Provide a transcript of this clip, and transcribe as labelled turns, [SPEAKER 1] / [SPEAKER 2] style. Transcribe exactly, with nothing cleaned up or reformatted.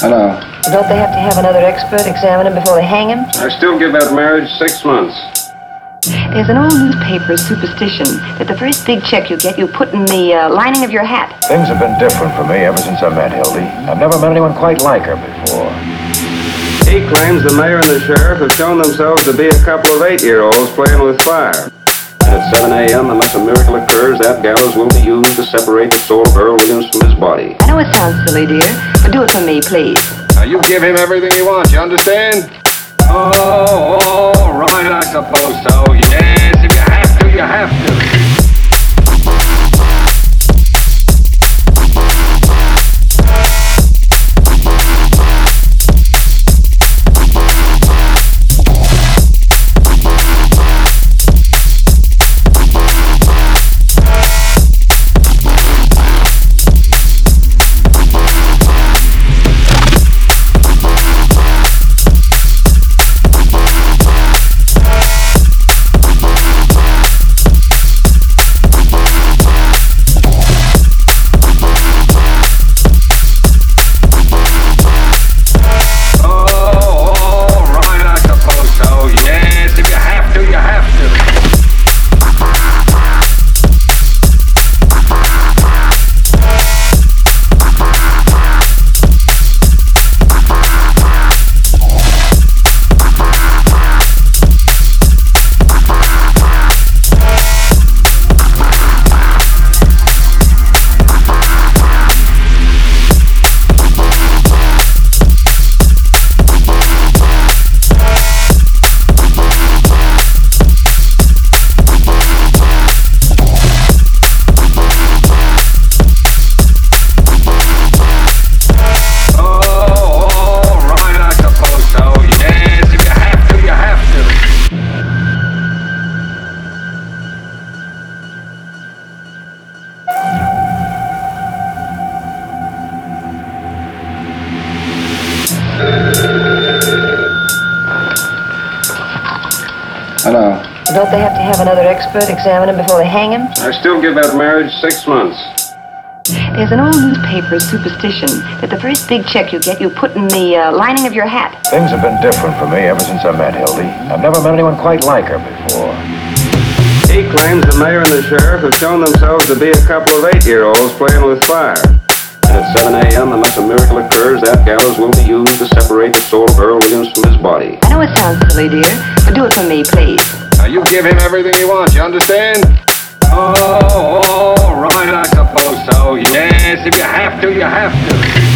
[SPEAKER 1] Hello.
[SPEAKER 2] Don't they have to have another expert examine him before they hang him?
[SPEAKER 1] I still give that marriage six months.
[SPEAKER 2] There's an old newspaper superstition that the first big check you get, you put in the uh, lining of your hat.
[SPEAKER 3] Things have been different for me ever since I met Hildy. I've never met anyone quite like her before.
[SPEAKER 1] He claims the mayor and the sheriff have shown themselves to be a couple of eight-year-olds playing with fire. And at seven a.m., unless a miracle occurs, that gallows will be used to separate the soul of Earl Williams from his body.
[SPEAKER 2] I know it sounds silly, dear, but do it for me, please.
[SPEAKER 1] Now, you give him everything he wants, you understand?
[SPEAKER 4] Oh, all right, I suppose so. Yes, if you have to, you have to.
[SPEAKER 1] Hello.
[SPEAKER 2] Don't they have to have another expert examine him before they hang him?
[SPEAKER 1] I still give that marriage six months.
[SPEAKER 2] There's an old newspaper superstition that the first big check you get, you put in the uh, lining of your hat.
[SPEAKER 3] Things have been different for me ever since I met Hildy. I've never met anyone quite like her before.
[SPEAKER 1] He claims the mayor and the sheriff have shown themselves to be a couple of eight-year-olds playing with fire. And at seven a.m., unless a miracle occurs, that gallows will be used to separate the soul of Earl Williams from his body.
[SPEAKER 2] I know it sounds silly, dear, but do it for me, please.
[SPEAKER 1] Now, you give him everything he wants, you understand?
[SPEAKER 4] Oh, all right, I suppose so. Yes, if you have to, you have to.